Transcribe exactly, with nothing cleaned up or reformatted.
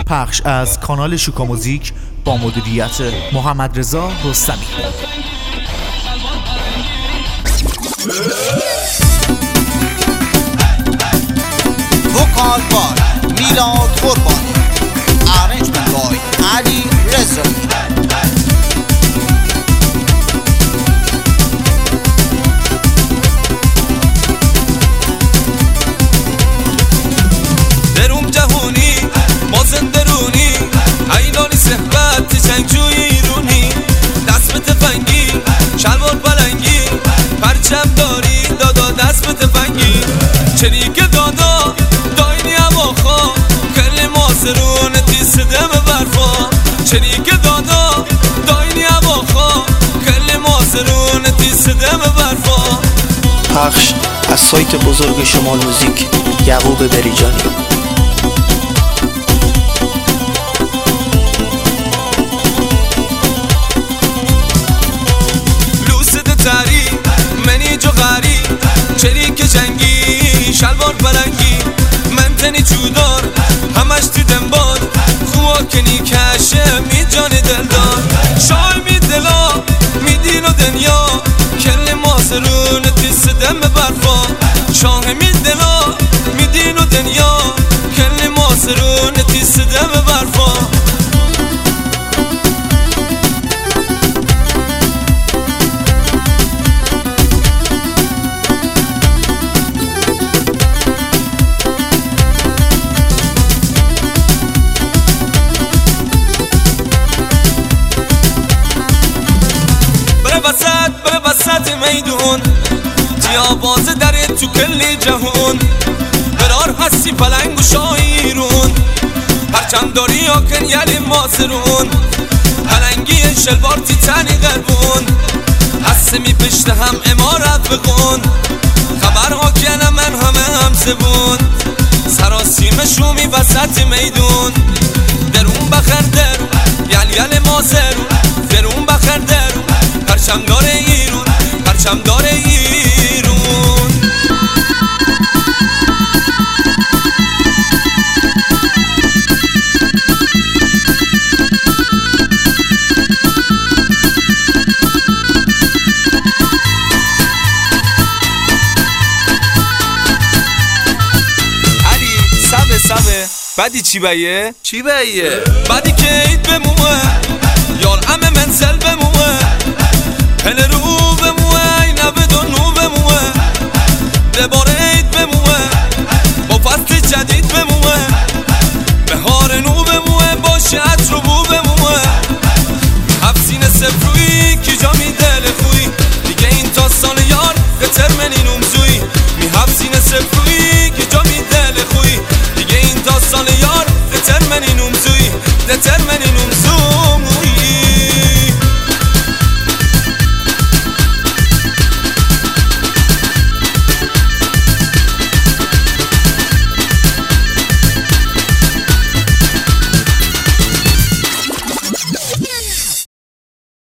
پخش از کانال شوکا موزیک با مدیریت محمد رضا رستمی. وکال بای میلاد قربانی، ارنجمنت بای علی رضایی. درون جهونی مازن درونی عینانی صحبت جنگجوی ایرونی، دست به تفنگی شلوار پلنگی، پرچم داری دادا دست به تفنگی، چریک دادا داینی اواخا کل مازرون تیس دم برفا، چریک دادا داینی اواخا کل مازرون تیس دم برفا. پخش از سایت بزرگ شمال موزیک یعقوب بریجانی. تاری منی جو غاری چریک جنگی شلوار پلنگی، من تنی چودار همش تو دنبال خواه کنی کشه می جان دلدار، شای می دلا می دین و دنیا کل مازرون تیس دم برفا، شاه می دلا می دین و دنیا کل مازرون تیس دم برفا. بسد بره بسد میدون تیا باز داره تو کلی جهون، برار هستی پلنگ و شای ایرون، پرچم داری آکن یلی مازرون، پلنگی شلوار تی تنی غربون، هسته می پشت هم امارت بخون، خبر آکن من همه هم زبون، سراسیم شومی وسط میدون، درون بخر درون یل یل مازرون، درون بخر درون پرچم داره ایرون، پرچم داره ایرون. علی سبه سبه بعدی چی بیه؟ چی بیه؟ بعدی که اید بموه یار امه منزل بموه، هل رو بموه اینه بدون نو بموه دبار